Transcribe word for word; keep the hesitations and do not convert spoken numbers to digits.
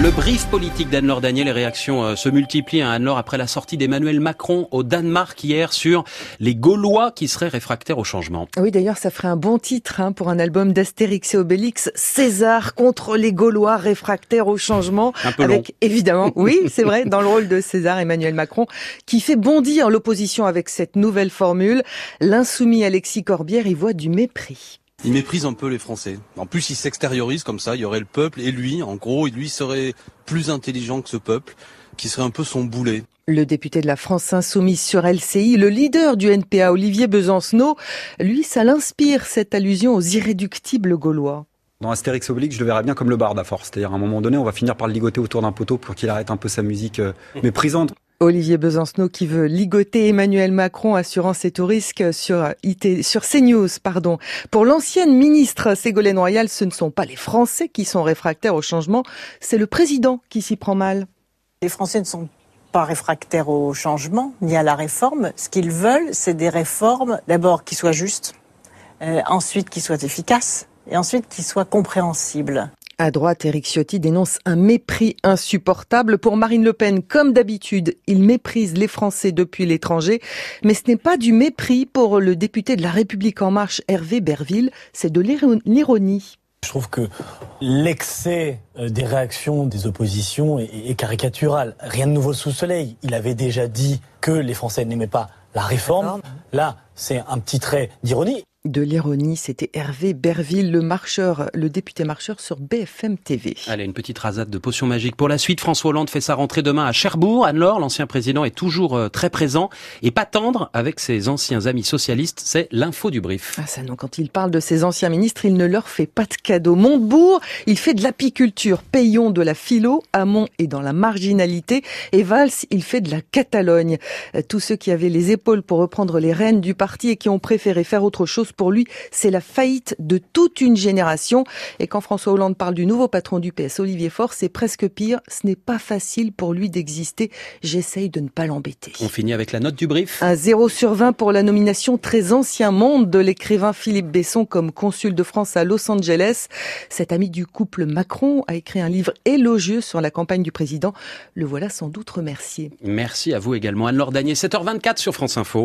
Le brief politique d'Anne-Laure Daniel, les réactions euh, se multiplient à Anne-Laure après la sortie d'Emmanuel Macron au Danemark hier sur les Gaulois qui seraient réfractaires au changement. Oui, d'ailleurs, ça ferait un bon titre hein, pour un album d'Astérix et Obélix, César contre les Gaulois réfractaires au changement. Un peu avec, long. Évidemment, oui, c'est vrai, dans le rôle de César, Emmanuel Macron, qui fait bondir l'opposition avec cette nouvelle formule. L'insoumis Alexis Corbière y voit du mépris. Il méprise un peu les Français. En plus, il s'extériorise comme ça. Il y aurait le peuple et lui, en gros, lui serait plus intelligent que ce peuple, qui serait un peu son boulet. Le député de la France Insoumise sur L C I, le leader du N P A, Olivier Besancenot, lui, ça l'inspire, cette allusion aux irréductibles Gaulois. Dans Astérix Obélix, je le verrais bien comme le barde à force. C'est-à-dire, à un moment donné, on va finir par le ligoter autour d'un poteau pour qu'il arrête un peu sa musique euh, méprisante. Olivier Besancenot qui veut ligoter Emmanuel Macron, assurant ses tout risques sur, I T, sur CNews. Pardon. Pour l'ancienne ministre Ségolène Royal, ce ne sont pas les Français qui sont réfractaires au changement, c'est le président qui s'y prend mal. Les Français ne sont pas réfractaires au changement ni à la réforme. Ce qu'ils veulent, c'est des réformes, d'abord qui soient justes, euh, ensuite qui soient efficaces et ensuite qui soient compréhensibles. À droite, Éric Ciotti dénonce un mépris insupportable. Pour Marine Le Pen, comme d'habitude, il méprise les Français depuis l'étranger. Mais ce n'est pas du mépris pour le député de La République En Marche, Hervé Berville, c'est de l'ironie. Je trouve que l'excès des réactions des oppositions est caricatural. Rien de nouveau sous le soleil. Il avait déjà dit que les Français n'aimaient pas la réforme. Là, c'est un petit trait d'ironie. De l'ironie, c'était Hervé Berville, le marcheur, le député marcheur sur B F M T V. Allez, une petite rasade de potions magiques. Pour la suite, François Hollande fait sa rentrée demain à Cherbourg. Anne-Laure, l'ancien président, est toujours euh, très présent et pas tendre avec ses anciens amis socialistes. C'est l'info du brief. Ah ça non, quand il parle de ses anciens ministres, il ne leur fait pas de cadeaux. Montebourg, il fait de l'apiculture. Payon de la philo. Hamon est dans la marginalité. Et Valls, il fait de la Catalogne. Tous ceux qui avaient les épaules pour reprendre les rênes du parti et qui ont préféré faire autre chose, pour lui, c'est la faillite de toute une génération. Et quand François Hollande parle du nouveau patron du P S, Olivier Faure, c'est presque pire. Ce n'est pas facile pour lui d'exister. J'essaye de ne pas l'embêter. On finit avec la note du brief. Un zéro sur vingt pour la nomination très ancien monde de l'écrivain Philippe Besson comme consul de France à Los Angeles. Cet ami du couple Macron a écrit un livre élogieux sur la campagne du président. Le voilà sans doute remercié. Merci à vous également, Anne-Laure Daniel, sept heures vingt-quatre sur France Info.